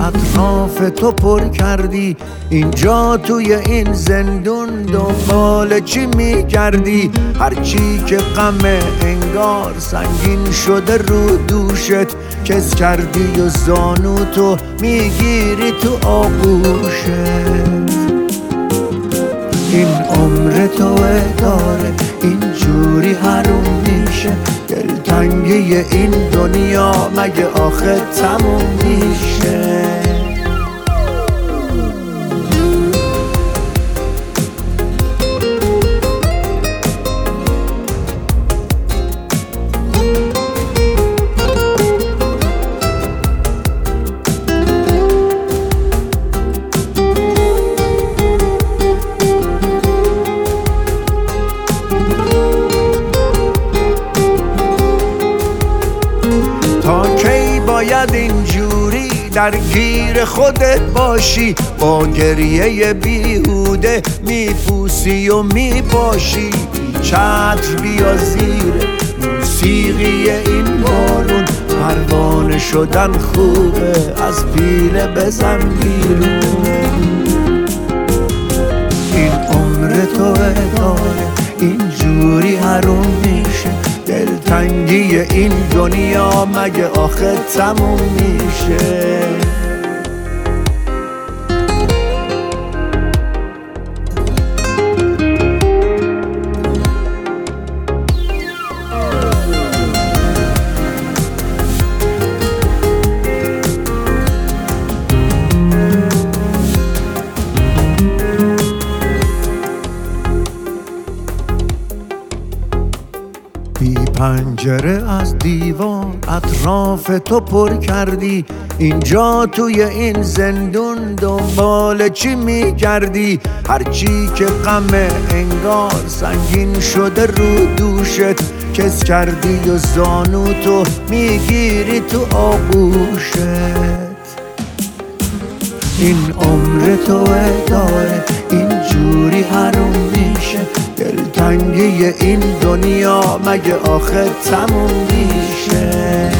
اطراف تو پر کردی. اینجا توی این زندون دنبال چی میگردی؟ هرچی که غم انگار سنگین شده رو دوشت، کس کردی و زانو تو میگیری تو آغوشت. این عمر توه داره اینجوری حروم میشه، دلتنگی این دنیا مگه آخه تموم میشه؟ تا کی باید اینجوری درگیر خودت باشی؟ با گریه بیهوده میپوسی و میپاشی. چتر بیا زیر موسیقی این بارون، پروانه شدن خوبه از پیله بزن بیرون. این عمر توه داره اینجوری حروم میشه، دلتنگی این دنیا مگه آخه تموم میشه؟ بی پنجره از دیوار اطراف تو پر کردی. اینجا توی این زندون دنبال چی میگردی؟ هرچی که غم انگار سنگین شده رو دوشت، کس کردی و زانو تو میگیری تو آغوشت. این عمر توه داره اینجوری حروم میشه، دلتنگی این دنیا مگه آخه تموم میشه؟